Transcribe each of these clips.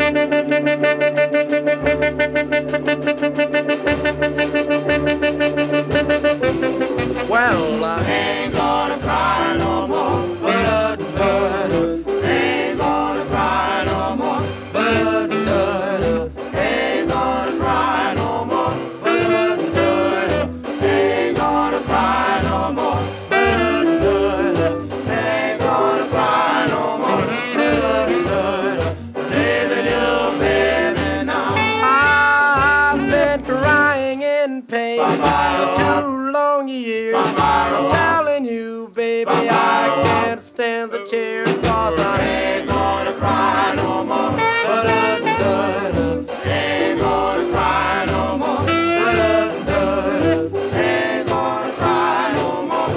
Well, I ain't gonna cry no more. Ain't gonna cry no more. Ain't gonna cry no more. Ain't gonna cry no more. Ain't gonna cry no more. Leaving you, baby, now. I've been crying in pain for 2 long years. I'm telling you, baby, I can't stand the tears, 'cause I ain't gonna cry no more. Ain't gonna cry no more. Ain't gonna cry no more.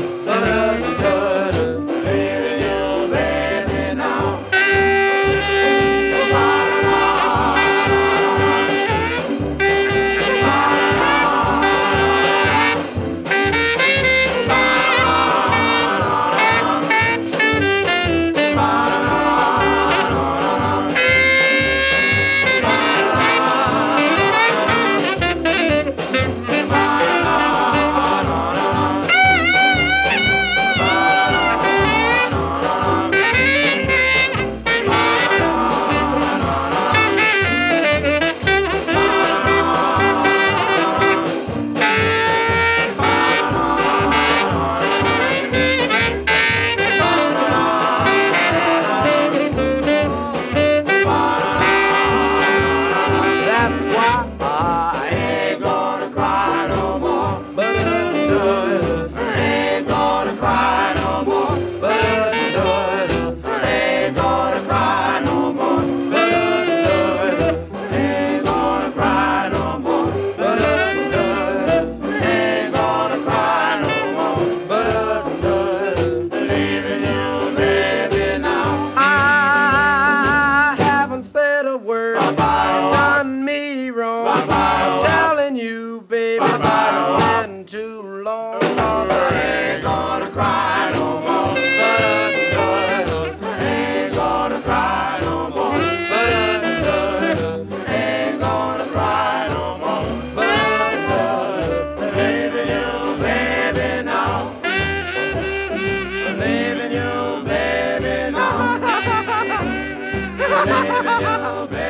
Leaving you, baby, now. That's why I ain't gonna cry no more. Ain't gonna cry no more. Ain't gonna cry no more. Ain't gonna cry no more. Ain't gonna cry no more. Leaving you, baby, now. I haven't said a word. Done me wrong. I'm telling you, baby, that it's been too long. 'Cause I ain't gonna cry no more. Ain't gonna cry no more. Ain't gonna cry no more. Leaving you, baby, now. Leaving you, baby, now. Leaving you, baby.